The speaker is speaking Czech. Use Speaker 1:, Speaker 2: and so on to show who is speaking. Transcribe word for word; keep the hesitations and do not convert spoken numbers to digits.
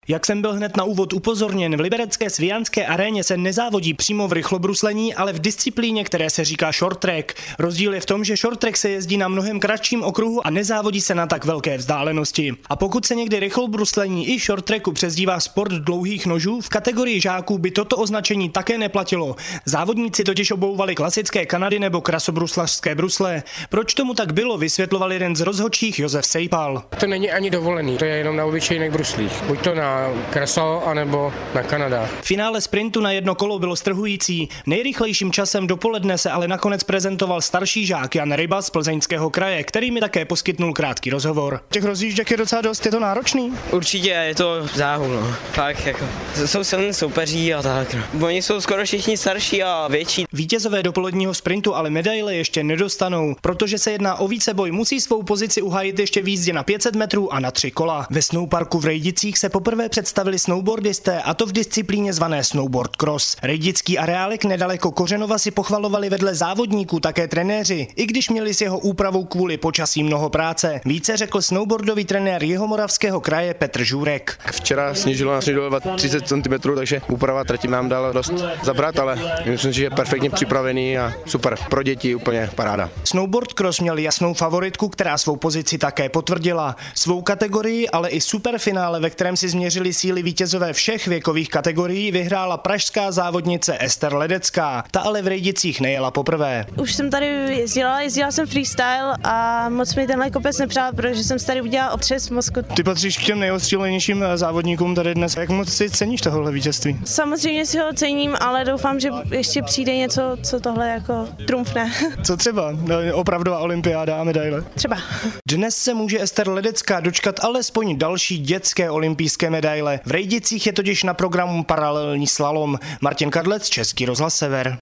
Speaker 1: Jak jsem byl hned na úvod upozorněn, v liberecké Svijanské aréně se nezávodí přímo v rychlobruslení, ale v disciplíně, které se říká short track. Rozdíl je v tom, že short track se jezdí na mnohem kratším okruhu a nezávodí se na tak velké vzdálenosti. A pokud se někdy rychlobruslení i short tracku přezdívá sport dlouhých nožů, v kategorii žáků by toto označení také neplatilo. Závodníci totiž obouvali klasické Kanady nebo krasobruslařské brusle. Proč tomu tak bylo, vysvětloval jeden z rozhodčích Josef Sejpal.
Speaker 2: To není ani dovolený, to je jenom na obyčejných bruslích. Buď to na kraso, anebo na Kanadách.
Speaker 1: Finále sprintu na jedno kolo bylo strhující. Nejrychlejším časem dopoledne se ale nakonec prezentoval starší žák Jan Ryba z Plzeňského kraje, který mi také poskytnul krátký rozhovor. Těch rozjížděk je docela dost, je to náročný?
Speaker 3: Určitě je to záhul, no. Fakt jako. Jsou silní soupeří a tak. No. Oni jsou skoro všichni starší a větší.
Speaker 1: Vítězové dopoledního sprintu ale medaile ještě nedostanou, protože se jedná o víceboj, musí svou pozici uhájit ještě v jízdě na pět set metrů a na tři kola. Ve snowparku v Rejdicích se poprvé představili snowboardisté, a to v disciplíně zvané snowboard cross. Rejdický areálek nedaleko Kořenova si pochvalovali vedle závodníků také trenéři, i když měli s jeho úpravou kvůli počasí mnoho práce. Více řekl snowboardový trenér Jihomoravského kraje Petr Žurek.
Speaker 4: Včera snížilo na snížilo třicet centimetrů, takže úprava trati nám dala dost zabrat, ale myslím si, že je perfektně připravený a super. Pro děti úplně paráda.
Speaker 1: Snowboard cross měl jasnou favoritku, která svou pozici také potvrdila. Svou kategorii, ale i superfinále, ve kterém si změřili síly vítězové všech věkových kategorií, vyhrála pražská závodnice Ester Ledecká. Ta ale v Rejdicích nejela poprvé.
Speaker 5: Už jsem tady jezdila, jezdila jsem freestyle a moc mi tenhle kopec nepřál, protože jsem si tady udělala otřes mozku.
Speaker 1: Ty patříš k těm nejostřílenějším závodníkům tady dnes. Jak moc si ceníš tohle vítězství?
Speaker 5: Samozřejmě si ho cením, ale doufám, že ještě přijde něco, co tohle jako trumfne.
Speaker 1: Co třeba? No, opravdová olympiáda a medaile?
Speaker 5: Třeba.
Speaker 1: Dnes se může Ester Ledecká dočkat alespoň další dětské olympijské medaile. V Rejdicích je totiž na programu paralelní slalom. Martin Kadlec, Český rozhlas Sever.